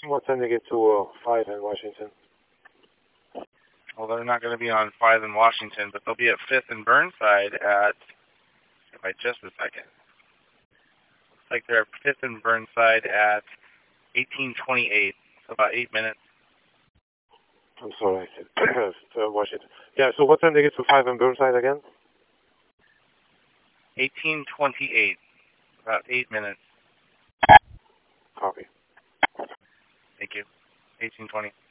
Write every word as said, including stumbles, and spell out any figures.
What time they get to uh, five in Washington? Well, they're not going to be on five in Washington, but they'll be at fifth and Burnside at, by just a second. Looks like they're at fifth and Burnside at eighteen twenty-eight, so about eight minutes. I'm sorry, I said uh, Washington. Yeah, so what time they get to five in Burnside again? eighteen twenty-eight, about eight minutes. Copy. Thank you. eighteen twenty.